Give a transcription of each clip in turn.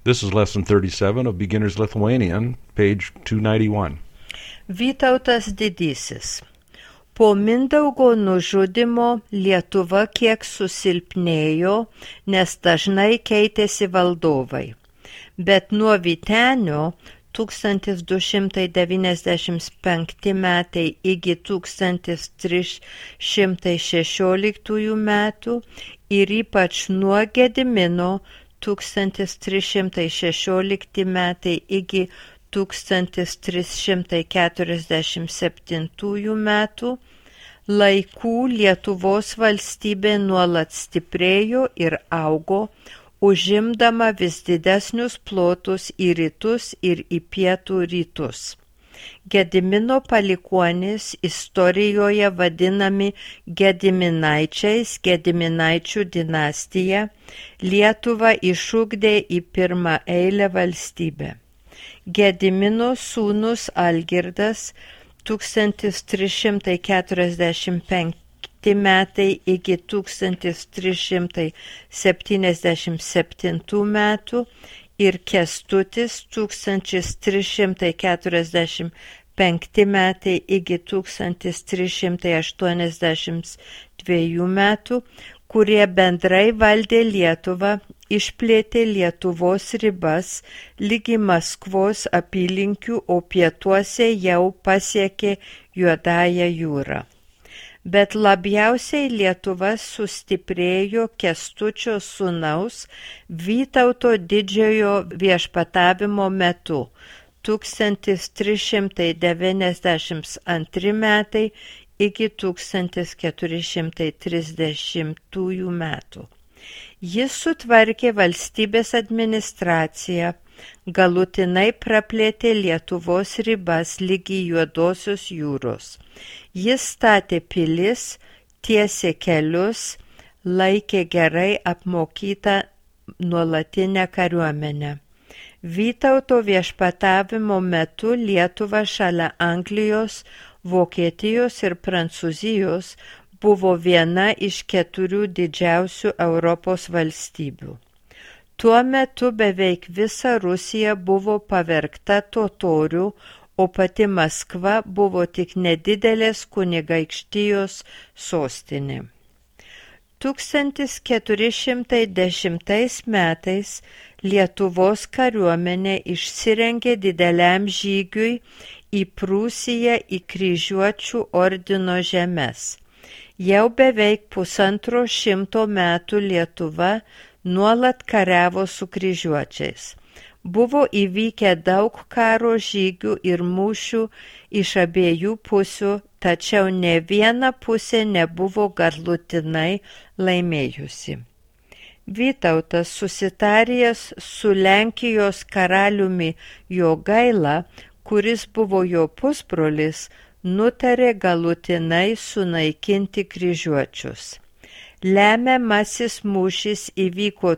This is lesson 37 of Beginner's Lithuanian, page 291. Vytautas Didysis. Po Mindaugo nužudymo Lietuva kiek susilpnėjo, nes dažnai keitėsi valdovai. Bet nuo Vytenio 1295 metai iki 1316 metų ir ypač nuo Gedimino 1316 metai iki 1347 metų laikų Lietuvos valstybė nuolat stiprėjo ir augo, užimdama vis didesnius plotus į rytus ir į pietų rytus. Gedimino palikuonys istorijoje vadinami Gediminaičiais, Gediminaičių dinastija, Lietuvą išugdė į pirmą eilę valstybę. Gedimino sūnus Algirdas 1345 metai iki 1377 metų ir Kęstutis 1345 metai iki 1382 metų, kurie bendrai valdė Lietuvą, išplėtė Lietuvos ribas ligi Maskvos apylinkių, o pietuose jau pasiekė Juodąją jūrą. Bet labiausiai Lietuva sustiprėjo Kęstučio sūnaus Vytauto didžiojo viešpatavimo metu 1392 metai iki 1430 metų. Jis sutvarkė valstybės administraciją, galutinai praplėtė Lietuvos ribas ligi Juodosios jūros. Jis statė pilis, tiesė kelius, laikė gerai apmokytą nuolatinę kariuomenę. Vytauto viešpatavimo metu Lietuva šalia Anglijos, Vokietijos ir Prancūzijos buvo viena iš 4 didžiausių Europos valstybių. Tuo metu beveik visa Rusija buvo pavergta totorių, o pati Maskva buvo tik nedidelės kunigaikštijos sostinė. 1410 metais Lietuvos kariuomenė išsirengė dideliam žygiui į Prūsiją į kryžiuočių ordino žemes. Jau beveik 150 metų Lietuva nuolat kariavo su kryžiuočiais. Buvo įvykę daug karo žygių ir mūšių iš abiejų pusių, tačiau ne viena pusė nebuvo galutinai laimėjusi. Vytautas, susitaręs su Lenkijos karaliumi Jogaila, kuris buvo jo pusbrolis, nutarė galutinai sunaikinti kryžiuočius. Lemiamasis mūšis įvyko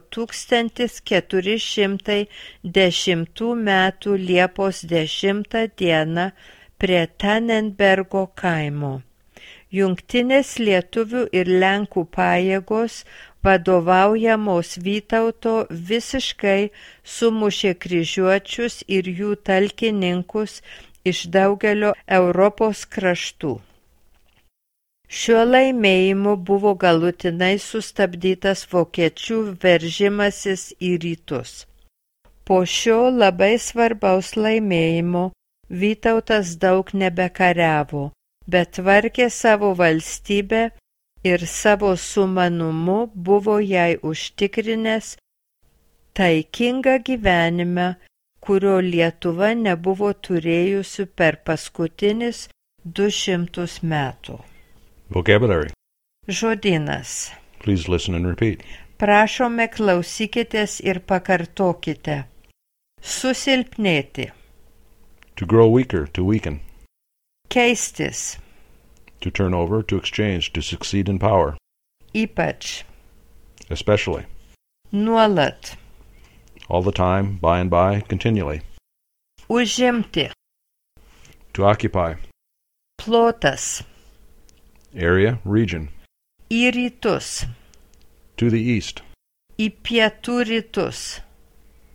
1410 metų Liepos 10 dieną prie Tannenbergo kaimo. Jungtinės lietuvių ir lenkų pajėgos, vadovaujamos Vytauto, visiškai sumušė kryžiuočius ir jų talkininkus iš daugelio Europos kraštų. Šiuo laimėjimu buvo galutinai sustabdytas vokiečių veržimasis į rytus. Po šio labai svarbaus laimėjimo Vytautas daug nebekariavo, bet tvarkė savo valstybę ir savo sumanumu buvo jai užtikrinęs taikingą gyvenimą, kurio Lietuva nebuvo turėjusi per paskutinius 200 metų. Vocabulary. Žodynas. Please listen and repeat. Prašome, klausykitės ir pakartokite. Susilpnėti. To grow weaker, to weaken. Keistis. To turn over, to exchange, to succeed in power. Ypač. Especially. Nuolat. All the time, by and by, continually. Užimti. To occupy. Plotas. Area, region. Į rytus. To the east. Į pietų rytus.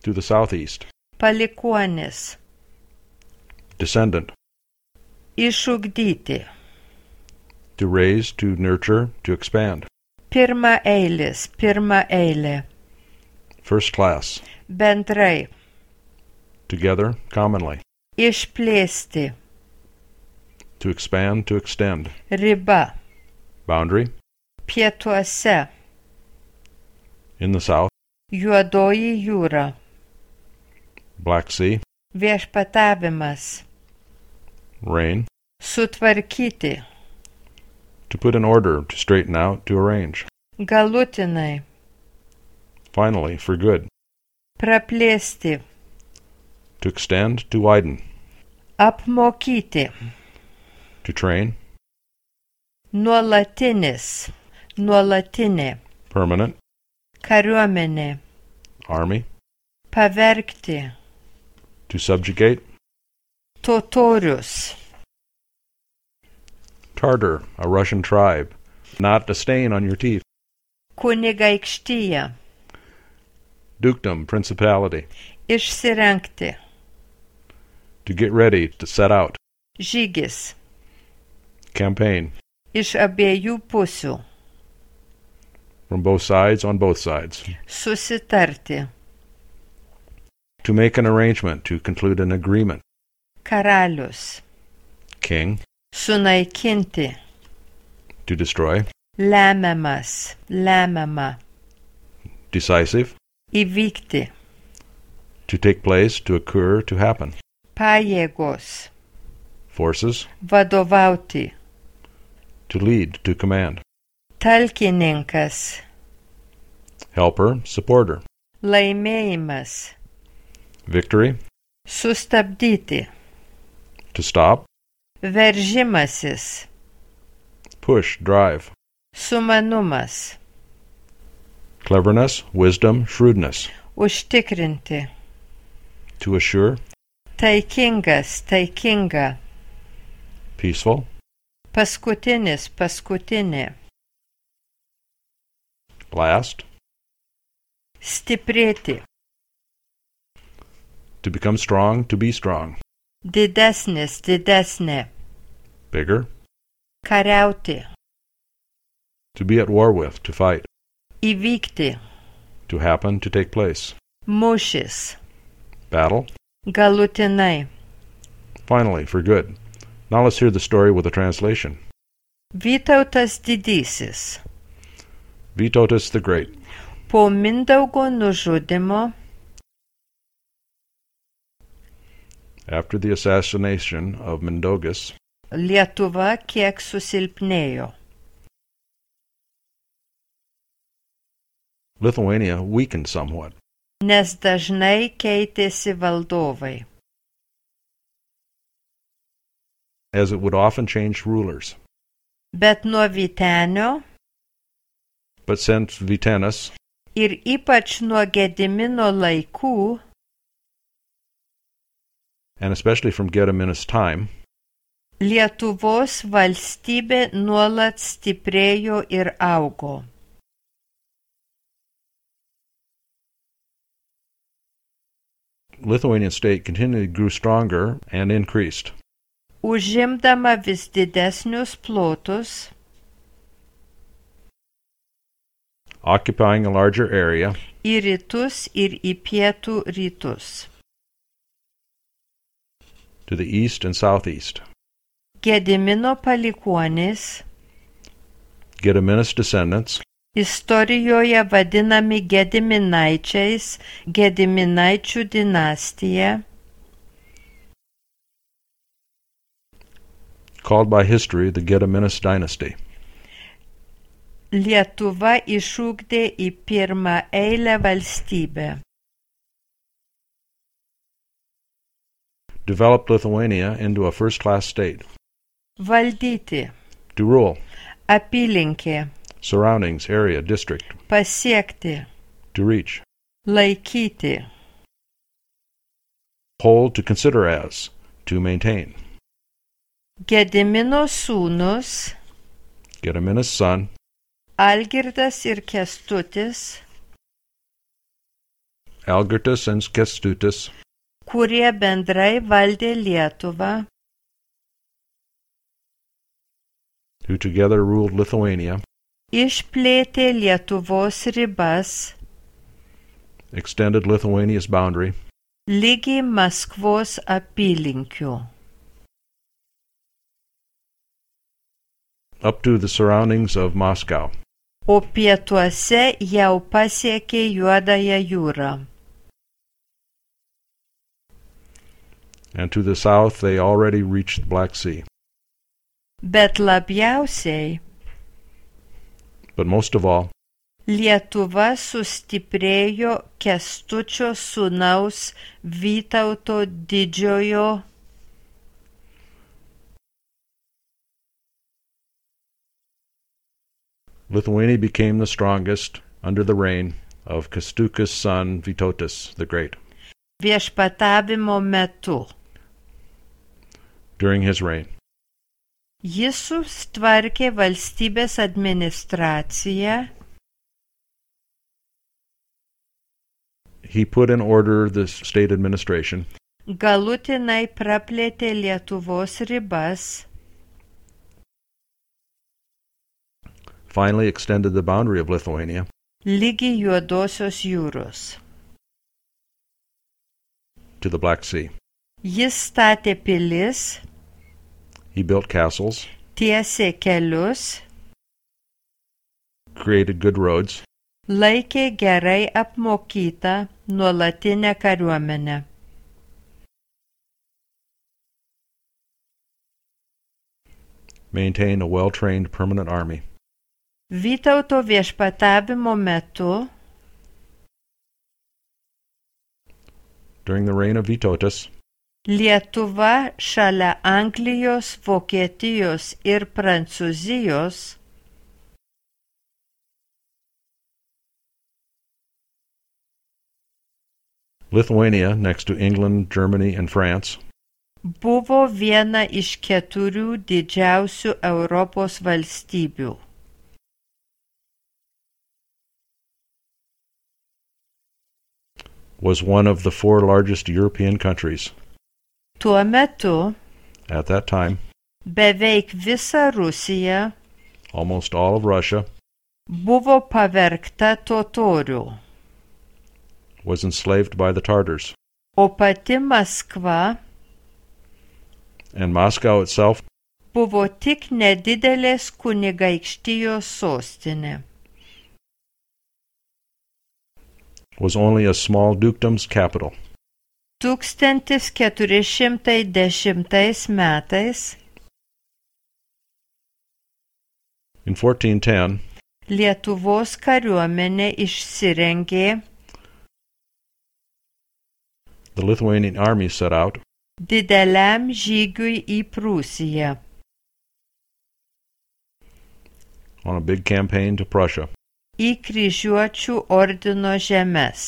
to the southeast. palikuonis, Descendant, išugdyti, to raise, to nurture, to expand. pirmaeilis, pirmaeilė, First class, bendrai, together, commonly. išplėsti, To expand, to extend. riba, Boundary, pietuose, in the south. juodoji jūra, Black Sea, viešpatavimas, reign. sutvarkyti, To put in order, to straighten out, to arrange. galutinai, Finally, for good. praplėsti, To extend, to widen. apmokyti, To train, nuolatinis, nuolatinė, permanent. kariuomenė, Army, pavergti, to subjugate. totorius, Tartar, a Russian tribe. Not a stain on your teeth. kunigaikštija, Dukedom, principality. išsirengti, To get ready, to set out. žygis, Campaign, iš abiejų pusių, from both sides, on both sides. susitarti, To make an arrangement, to conclude an agreement. karalius, King, sunaikinti, to destroy. lemiamas, lemiama, Decisive, įvykti, to take place, to occur, to happen. pajėgos, Forces, vadovauti, to lead, to command. talkininkas, Helper, supporter. laimėjimas, Victory, sustabdyti, to stop. veržimasis, Push, drive. sumanumas, Cleverness, wisdom, shrewdness. užtikrinti, To assure, taikingas, taikinga, peaceful. paskutinis, paskutinė, Last, stiprėti, to become strong, to be strong. didesnis, didesnė, Bigger, kariauti, to be at war with, to fight. įvykti, To happen, to take place. mūšis, Battle, galutinai, finally, for good. Now let's hear the story with a translation. Vytautas didysis, Vytautas the Great. po Mindaugo nužudimo, After the assassination of Mindaugas, Lietuva kiek susilpnėjo. Lithuania weakened somewhat, Nes dažnai keitėsi valdovai, as it would often change rulers. bet nuo Vytenio But since Vytenis, ir ypač nuo Gedimino laikų and especially from Gediminas' time, Lietuvos valstybė nuolat stiprėjo ir augo. Lithuanian state continually grew stronger and increased, Užimdama vis didesnius plotus, occupying a larger area į rytus ir į pietų rytus. to the east and southeast. Gedimino palikuonys Gediminas' descendants, istorijoje vadinami Gediminaičiais, Gediminaičių dinastija, called by history the Gediminas dynasty, Lietuva išugdė į pirmą eilę valstybę. developed Lithuania into a first-class state. Valdyti, To rule, apylinkė, surroundings, area, district. pasiekti, To reach, laikyti, hold, to consider as, to maintain. Gedimino sūnus, Gediminas' son, Algirdas ir Kęstutis, Algirdas and Kęstutis, kurie bendrai valdė Lietuvą, who together ruled Lithuania, išplėtė Lietuvos ribas extended Lithuania's boundary ligi Maskvos apylinkių, up to the surroundings of Moscow, o pietuose jau pasiekė Juodąją jūrą. and to the south they already reached the Black Sea. Bet labiausiai But most of all, Lietuva sustiprėjo Kęstučio sūnaus Vytauto Didžiojo Lithuania became the strongest under the reign of Kęstutis' son Vytautas the Great. viešpatavimo metu. During his reign, Jis sustvarkė valstybės administraciją, he put in order the state administration, galutinai praplėtė Lietuvos ribas, finally extended the boundary of Lithuania ligi Juodosios jūros. to the Black Sea. Jis statė pilis, He built castles, tiesė kelius, created good roads, laikė gerai apmokytą nuolatinę kariuomenę. maintained a well-trained permanent army. Vytauto viešpatavimo metu During the reign of Vytautas, Lietuva šalia Anglijos, Vokietijos ir Prancūzijos Lithuania, next to England, Germany, and France, buvo viena iš 4 didžiausių Europos valstybių. was one of the 4 largest European countries. Tuo metu At that time, beveik visa Rusija almost all of Russia buvo pavergta totorių, was enslaved by the Tartars, o pati Maskva and Moscow itself buvo tik nedidelės kunigaikštijos sostinė. was only a small dukedom's capital. 1410 metais In 1410, Lietuvos kariuomenė išsirengė the Lithuanian army set out dideliam žygiui į Prūsiją. on a big campaign to Prussia, Į kryžiuočių ordino žemes.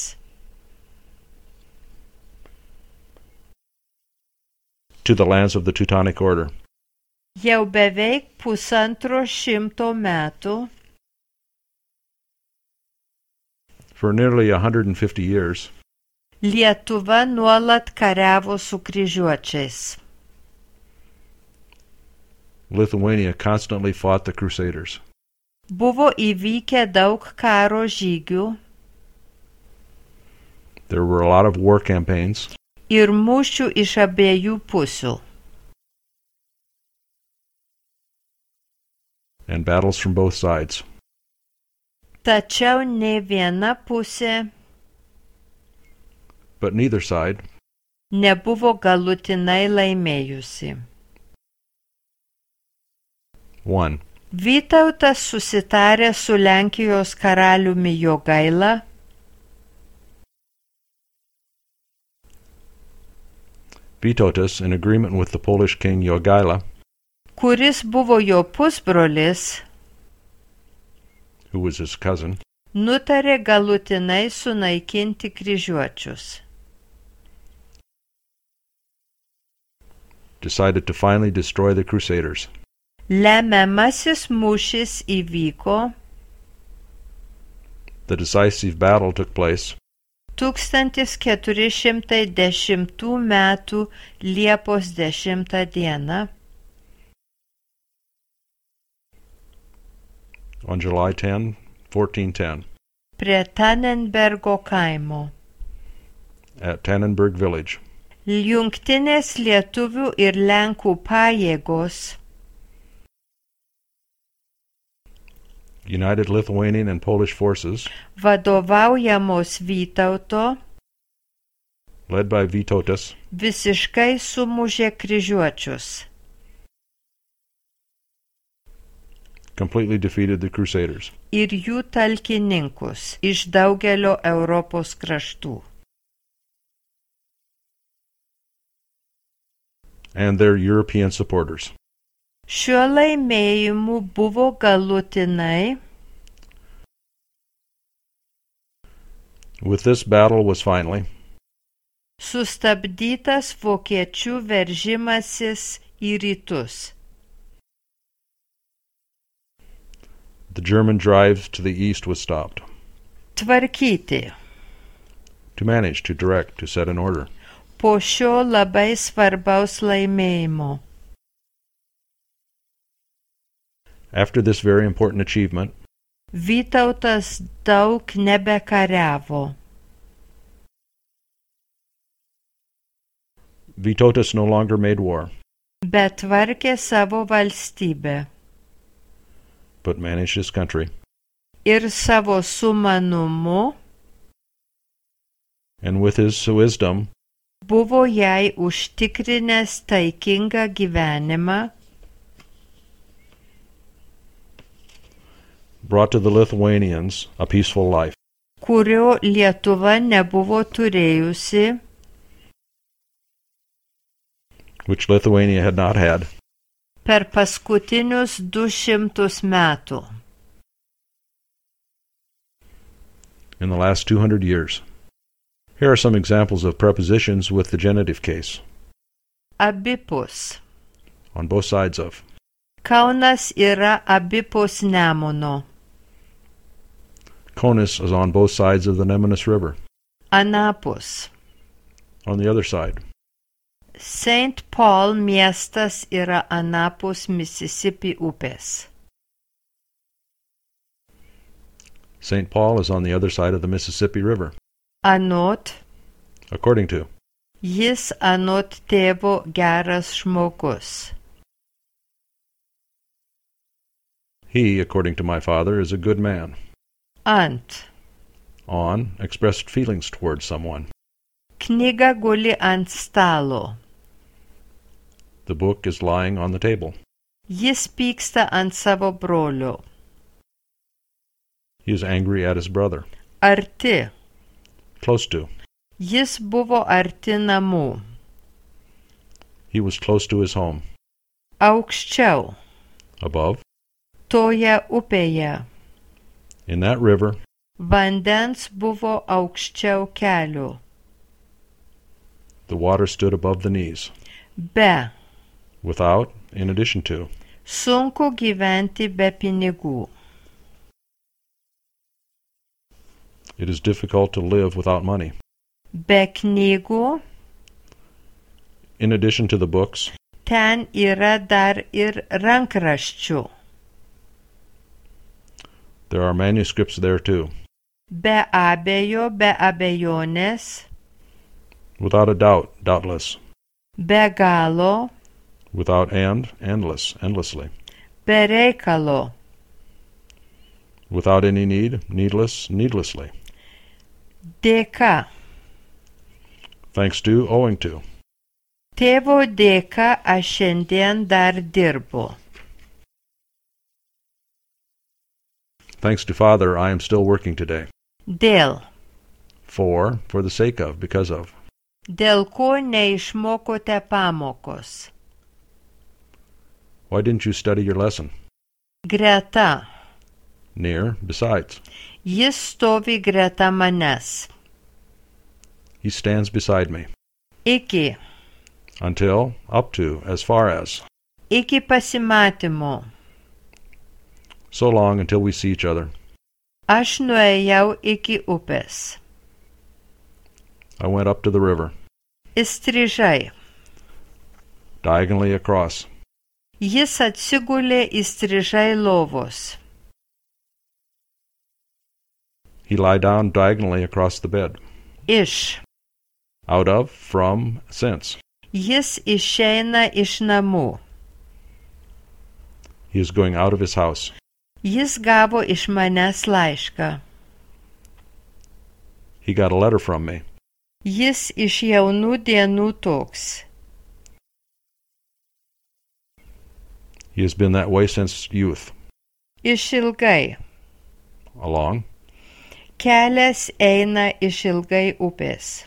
to the lands of the Teutonic Order. Jau beveik 150 metų For nearly 150 years, Lietuva nuolat kariavo su kryžiuočiais. Lithuania constantly fought the Crusaders. Buvo įvykę daug karo žygių There were a lot of war campaigns ir mūšių iš abiejų pusių. and battles from both sides. Tačiau ne viena pusė But neither side nebuvo galutinai laimėjusi. 1. Vytautas susitarė su Lenkijos karaliumi Jogaila, Vytautas, in agreement with the Polish king Jogaila, kuris buvo jo pusbrolis, who was his cousin, nutarė galutinai sunaikinti kryžiuočius. decided to finally destroy the Crusaders. Lemiamasis mūšis įvyko The decisive battle took place 1410 metų Liepos 10 dieną on July 10, 1410, prie Tannenbergo kaimo. at Tannenberg Village, Jungtinės lietuvių ir lenkų pajėgos United Lithuanian and Polish forces, vadovaujamos Vytauto led by Vytautas, visiškai sumušė kryžiuočius. completely defeated the Crusaders. Ir jų talkininkus iš daugelio Europos kraštų. And their European supporters. Šiuo laimėjimu buvo galutinai With this battle was finally sustabdytas vokiečių veržimasis į rytus. the German drive to the east was stopped. Tvarkyti. To manage, to direct, to set in order. Po šio labai svarbaus laimėjimo. After this very important achievement, Vytautas daug nebekariavo. Vytautas no longer made war, Bet tvarkė savo valstybę. but managed his country, Ir savo sumanumu and with his wisdom buvo jai užtikrinęs taikingą gyvenimą, brought to the Lithuanians a peaceful life, kurio Lietuva nebuvo turėjusi which Lithuania had not had per paskutinius 200 metų. in the last 200 years. Here are some examples of prepositions with the genitive case, Abipus. on both sides of. Kaunas yra abipus Nemuno. Kaunas is on both sides of the Nemunas River. Anapus. On the other side, St. Paul miestas yra anapus Mississippi upės. St. Paul is on the other side of the Mississippi River, Anot, according to. jis anot tėvo geras žmogus. He, according to my father, is a good man. Ant. On, expressed feelings towards someone. Knyga guli ant stalo. The book is lying on the table. Jis pyksta ant savo brolio. He is angry at his brother. Arti. Close to. Jis buvo arti namų. He was close to his home. Aukščiau. Above. Toje upėje. In that river, Vandens buvo aukščiau kelių. the water stood above the knees. Be. Without, in addition to. Sunku gyventi be pinigų. It is difficult to live without money. Be knygų In addition to the books, ten yra dar ir rankraščių. there are manuscripts there too. Be abejo, be abejonės, Without a doubt, doubtless. be galo, Without and, endless, endlessly. be reikalo, Without any need, needless, needlessly. dėka. Thanks to, owing to. Tėvo dėka aš šiandien dar dirbu. Thanks to Father, I am still working today. Dėl. For the sake of, because of. Dėl ko neišmokote pamokos. Why didn't you study your lesson? Greta. Near, besides. Jis stovi greta manęs. He stands beside me. Iki. Until, up to, as far as. Iki pasimatymo. So long until we see each other. Aš nuėjau iki upės. I went up to the river, Įstrižai. diagonally across. Jis atsigulė įstrižai lovos. He lay down diagonally across the bed. Iš. Out of, from, since. Jis išeina iš namų. He is going out of his house. Jis gavo iš manęs laišką. He got a letter from me. Jis iš jaunų dienų toks. He has been that way since youth. Išilgai. Along. Kelias eina išilgai upės.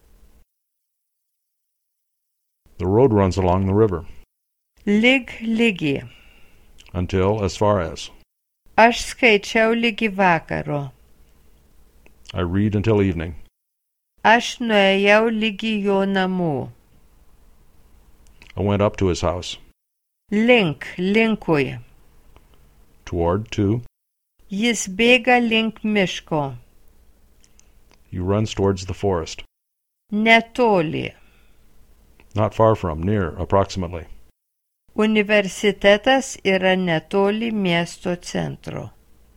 The road runs along the river. Lygi. Until, as far as. Aš skaičiau lygi vakaro. I read until evening. Aš nuėjau lygi jo namų. I went up to his house. Linkui. Toward, to. Jis bėga link miško. He runs towards the forest. Netoli. Not far from, near, approximately. Universitetas yra netoli miesto centro.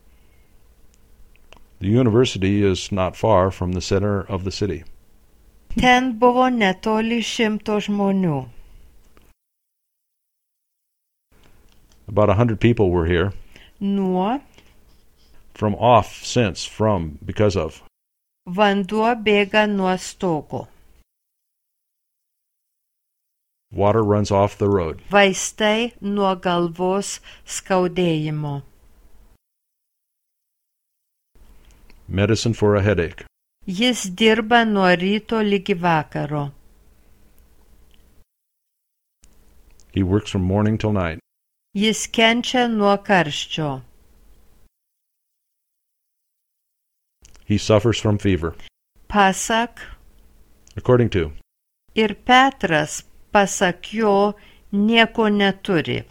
The university is not far from the center of the city. Ten buvo netoli 100 žmonių. About 100 people were here. Nuo. From, off, since, from, because of. Vanduo bėga nuo stogo. Water runs off the road. Vaistai nuo galvos skaudėjimo. Medicine for a headache. Jis dirba nuo ryto ligi vakaro. He works from morning till night. Jis kenčia nuo karščio. He suffers from fever. Pasak. According to. Ir Petras, pasak jo, nieko neturi.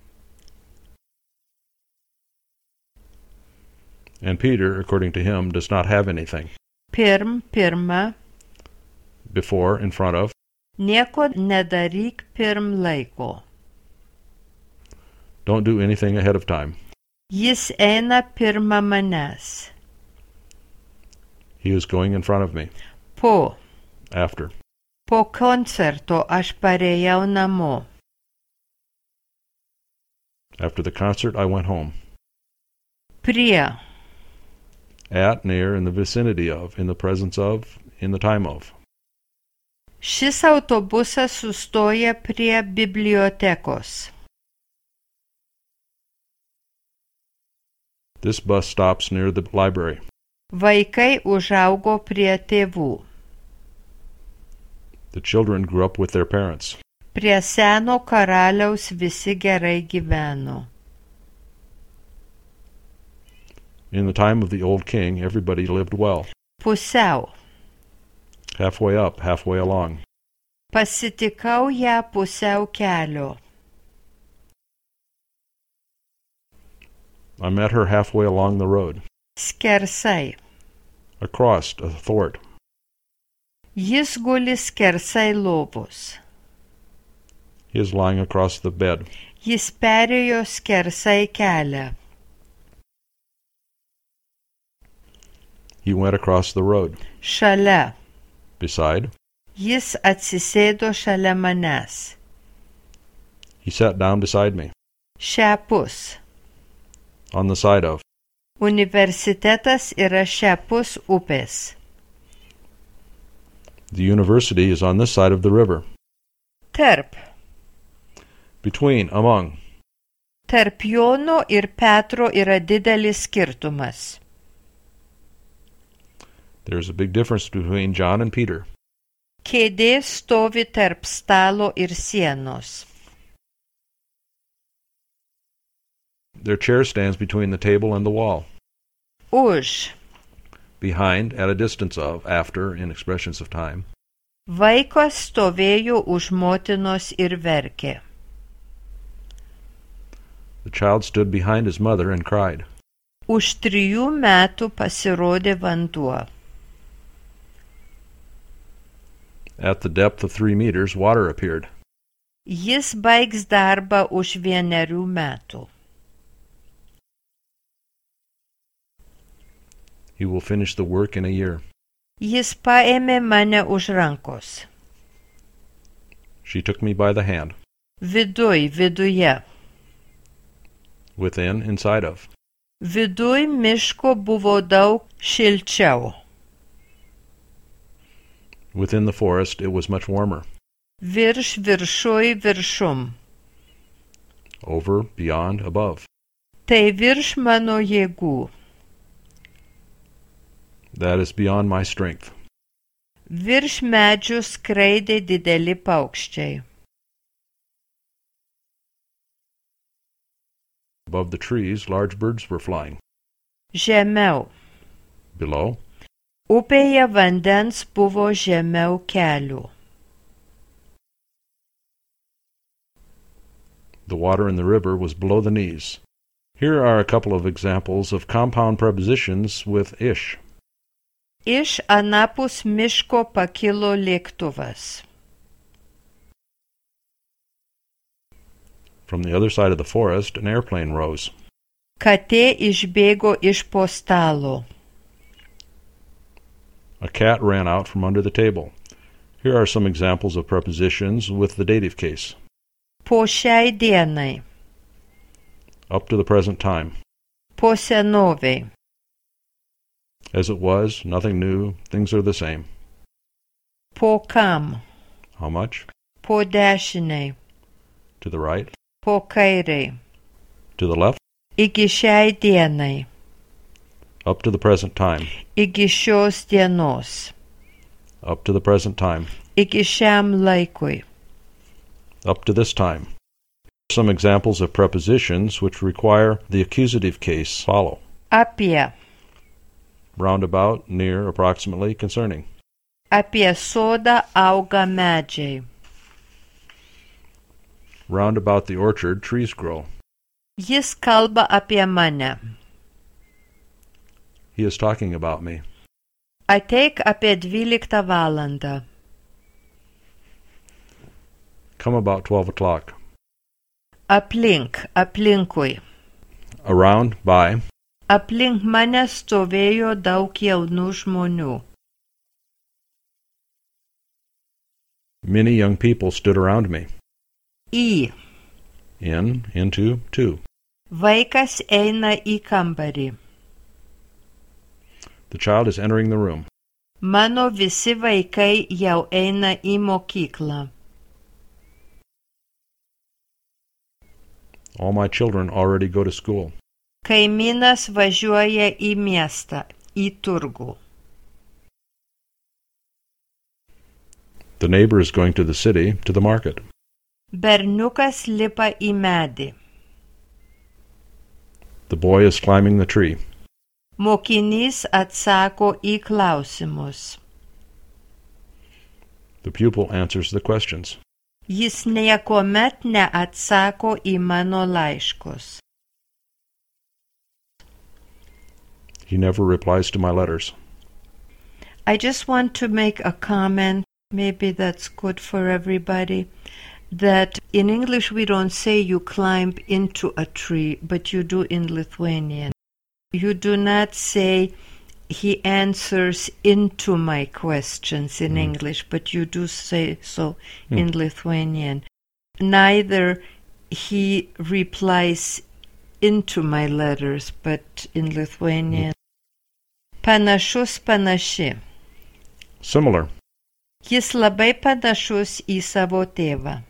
And Peter, according to him, does not have anything. Pirma. Before, in front of. Nieko nedaryk pirm laiko. Don't do anything ahead of time. Jis eina pirma manęs. He is going in front of me. Po. After. Po koncerto aš parėjau namo. After the concert, I went home. Prie. At, near, in the vicinity of, in the presence of, in the time of. Šis autobusas sustoja prie bibliotekos. This bus stops near the library. Vaikai užaugo prie tėvų. The children grew up with their parents. Prie seno karaliaus visi gerai gyveno. In the time of the old king, everybody lived well. Pusiau. Halfway up, halfway along. Pasitikau ją pusiau kelio. I met her halfway along the road. Skersai. Across, athwart. Jis guli skersai lovos. He is lying across the bed. Jis perėjo skersai kelią. He went across the road. Šalia. Beside. Jis atsisėdo šalia manęs. He sat down beside me. Šiapus. On the side of. Universitetas yra šiapus upės. The university is on this side of the river. Tarp. Between, among. Tarp Jono ir Petro yra didelis skirtumas. There's a big difference between John and Peter. Kėdė stovi tarp stalo ir sienos. Their chair stands between the table and the wall. Už. Behind, at a distance of, after, in expressions of time. Vaikas stovėjo už motinos ir verkė. The child stood behind his mother and cried. Už 3 metų pasirodė vanduo. At the depth of 3 meters, water appeared. Jis baigs darbą už 1 metų. He will finish the work in a year. Jis paėmė mane už rankos. She took me by the hand. Viduje. Within, inside of. Viduj miško buvo daug šilčiau. Within the forest, it was much warmer. Viršum. Over, beyond, above. Tai virš mano jėgų. That is beyond my strength. Virš medžių skraidė dideli paukščiai. Above the trees, large birds were flying. Žemiau. Below, Upėje vandens buvo žemiau kelių. the water in the river was below the knees. Here are a couple of examples of compound prepositions with ish. Iš anapus miško pakilo lėktuvas. From the other side of the forest, an airplane rose. Katė išbėgo iš po stalo. A cat ran out from under the table. Here are some examples of prepositions with the dative case. Po šiai dienai. Up to the present time. Po senovei. As it was, nothing new, things are the same. Po kam. How much? Po dešiniai. To the right? Po kairiai. To the left? Iki šiai dienai. Up to the present time. Iki šios dienos. Up to the present time. Iki šiam laikui. Up to this time. Some examples of prepositions which require the accusative case follow. Apie. Roundabout, near, approximately, concerning. Apie sodą auga medžiai. Round about the orchard, trees grow. Jis kalba apie mane. He is talking about me. Ateik apie 12 valandą. Come about 12 o'clock. Aplink, aplinkui. Around, by. Aplink mane stovėjo daug jaunų žmonių. Many young people stood around me. Į. In, into, to. Vaikas eina į kambarį. The child is entering the room. Mano visi vaikai jau eina į mokyklą. All my children already go to school. Kaimynas važiuoja į miestą, į turgų. The neighbor is going to the city, to the market. Berniukas lipa į medį. The boy is climbing the tree. Mokinys atsako į klausimus. The pupil answers the questions. Jis niekuomet neatsako į mano laiškus. He never replies to my letters. I just want to make a comment, maybe that's good for everybody, that in English we don't say you climb into a tree, but you do in Lithuanian. You do not say he answers into my questions in English, but you do say so in Lithuanian. Neither he replies into my letters, but in Lithuanian. Panašus, panaši. Similar. Jis labai panašus į savo tėvą.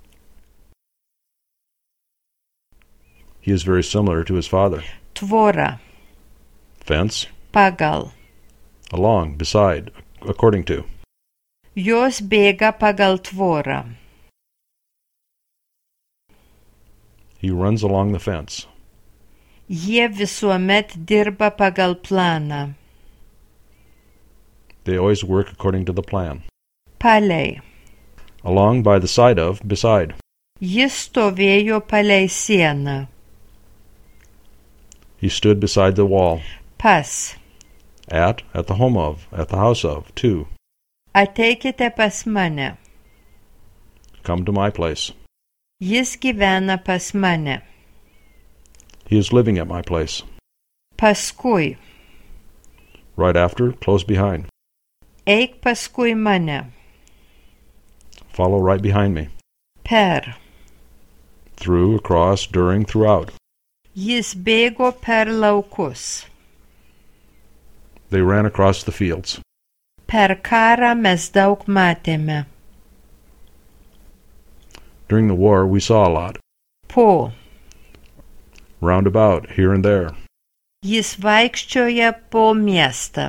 He is very similar to his father. Tvora. Fence. Pagal. Along, beside, according to. Jos bėga pagal tvorą. He runs along the fence. Jie visuomet dirba pagal planą. They always work according to the plan. Palei. Along, by the side of, beside. Jis stovėjo palei sieną. He stood beside the wall. Pas. At the home of, at the house of, to. Ateikite pas mane. Come to my place. Jis gyvena pas mane. He is living at my place. Paskui. Right after, close behind. Eik paskui mane. Follow right behind me. Per. Through, across, during, throughout. Jis bėgo per laukus. They ran across the fields. Per karą mes daug matėme. During the war, we saw a lot. Po. Roundabout, here and there. Jis vaikščioja po miestą.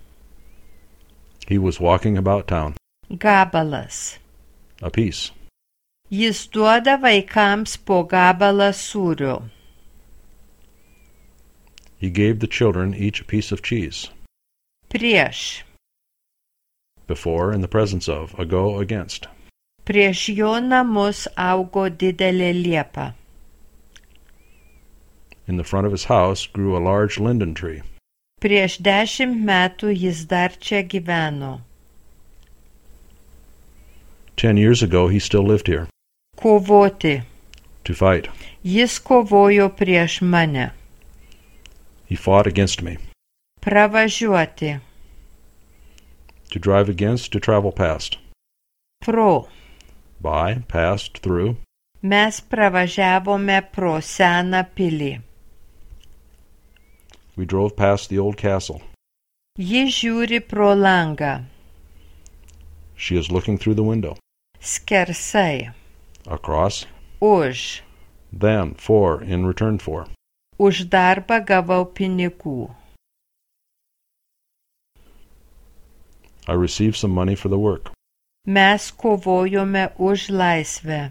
He was walking about town. Gabalas. A piece. Jis duoda vaikams po gabalą sūrio. He gave the children each a piece of cheese. Prieš. Before, in the presence of, ago, against. Prieš jo namus augo didelė liepa. In the front of his house grew a large linden tree. Prieš 10 metų jis dar čia gyveno. 10 years ago, he still lived here. Kovoti. To fight. Jis kovojo prieš mane. He fought against me. Pravažiuoti. To drive against, to travel past. Pro. By, past, through. Mes pravažiavome pro seną pilį. We drove past the old castle. Ji žiūri pro langą. She is looking through the window. Skersai. Across. Už. Then, for, in return for. Už darbą gavau pinigų. I received some money for the work. Mes kovojome už laisvę.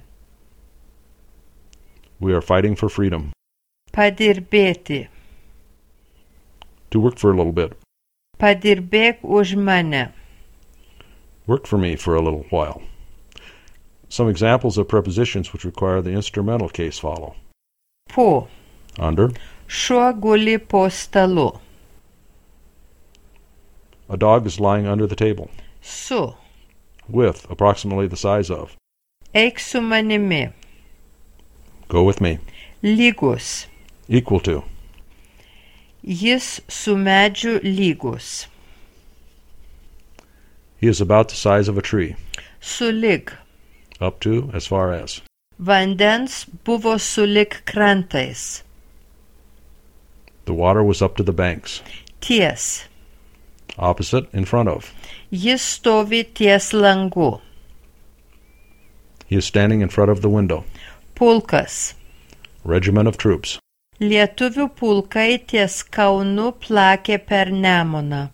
We are fighting for freedom. Padirbėti. To work for a little bit. Padirbėk už mane. Work for me for a little while. Some examples of prepositions which require the instrumental case follow. Po. Under. Šuo guli po stalu. A dog is lying under the table. Su. With, approximately the size of. Eik su manimi. Go with me. Lygus. Equal to. Jis su medžiu lygus. He is about the size of a tree. Sulig. Up to, as far as. Vandens buvo sulig krantais. The water was up to the banks. Ties. Opposite, in front of. Jis stovi ties langu. He is standing in front of the window. Pulkas. Regiment of troops. Lietuvių pulkai ties Kaunu plakė per Nemuną.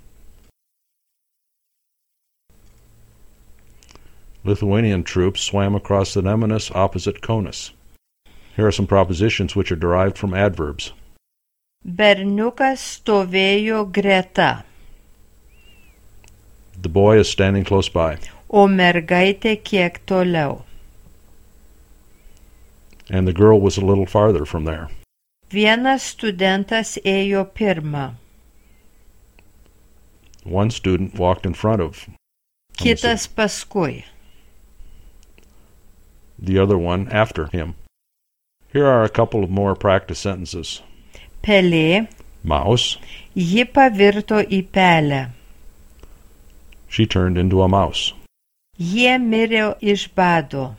Lithuanian troops swam across the Nemunas opposite Kaunas. Here are some propositions which are derived from adverbs. Berniukas stovėjo greta, The boy is standing close by, o mergaitė kiek toliau. and the girl was a little farther from there. Vienas studentas ėjo pirma, One student walked in front of kitas paskui. the other one after him. Here are a couple of more practice sentences. Pelė, Mouse. ji pavirto į pelę. She turned into a mouse. Jie mirė iš bado.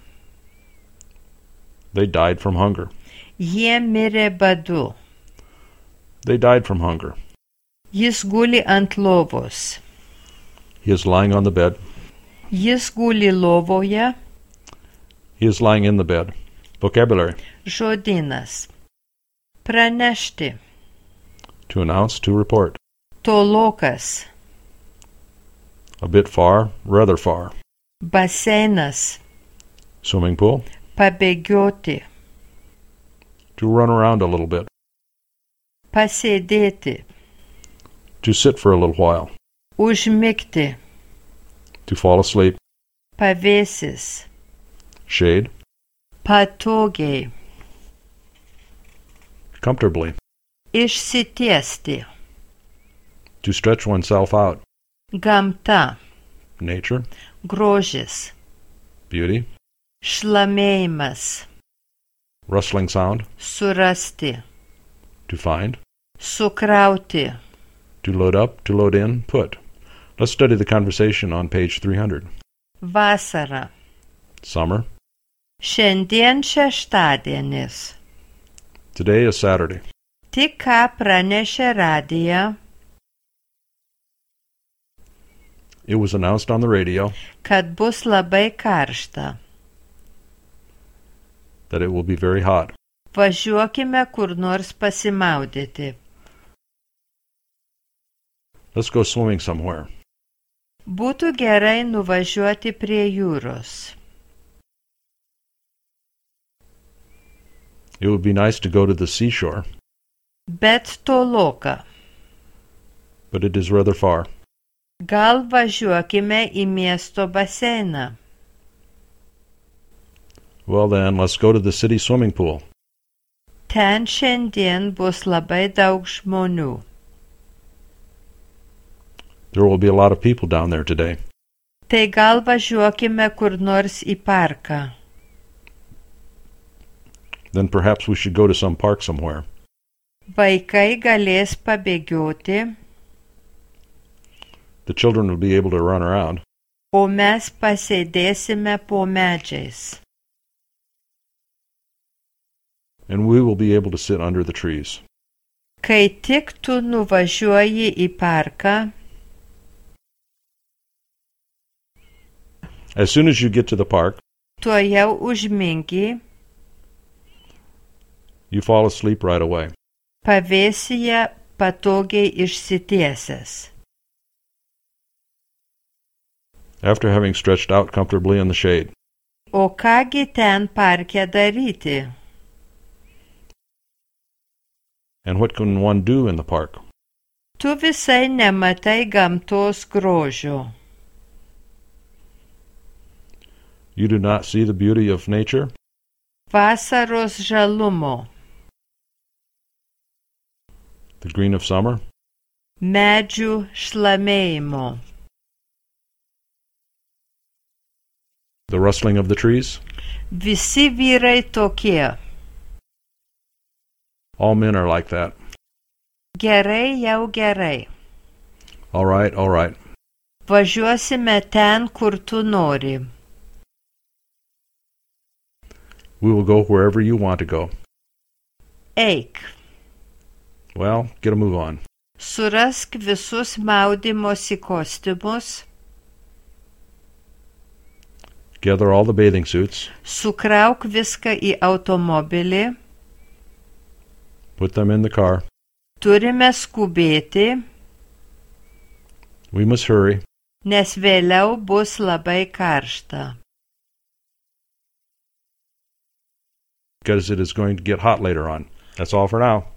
They died from hunger. Jie mirė badu. They died from hunger. Jis guli ant lovos. He is lying on the bed. Jis guli lovoje. He is lying in the bed. Vocabulary. Žodynas. Pranešti. To announce, to report. Tolokas. A bit far, rather far. Baseinas. Swimming pool. Pabėgioti. To run around a little bit. Pasėdėti. To sit for a little while. Užmigti. To fall asleep. Pavėsis. Shade. Patogiai. Comfortably. Išsitiesti. To stretch oneself out. Gamta. Nature, grožis, beauty, šlamėjimas, rustling sound, surasti, to find, sukrauti, to load up, to load in, put. Let's study the conversation on page 300. vasara. Summer. Šiandien šeštadienis. Today is Saturday. Tik ką pranešė radija, It was announced on the radio kad bus labai karšta. that it will be very hot. Važiuokime kur nors pasimaudyti. Let's go swimming somewhere. Būtų gerai nuvažiuoti prie jūros. It would be nice to go to the seashore, Bet toloka. but it is rather far. Gal važiuokime į miesto baseiną. Well then, let's go to the city swimming pool. Ten šiandien bus labai daug žmonių. There will be a lot of people down there today. Tai gal važiuokime kur nors į parką. Then perhaps we should go to some park somewhere. Vaikai galės pabėgioti, The children will be able to run around, o mes pasėdėsime po medžiais. and we will be able to sit under the trees. Kai tik tu nuvažiuoji į parką, As soon as you get to the park, tuojau užmingi, you fall asleep right away. pavėsyje patogiai išsitiesęs. After having stretched out comfortably in the shade. O kągi ten parke daryti? And what can one do in the park? Tu visai nematai gamtos grožio. You do not see the beauty of nature, Vasaros žalumo, the green of summer, medžių šlamėjimo, the rustling of the trees. visi vyrai tokie. All men are like that. Gerai jau gerai. All right, all right. Važiuosime ten, kur tu nori. We will go wherever you want to go. Eik, Well, get a move on. surask visus maudymosi kostiumus, Gather all the bathing suits, sukrauk viską į automobilį, put them in the car. turime skubėti, We must hurry, nes vėliau bus labai karšta. because it is going to get hot later on. That's all for now.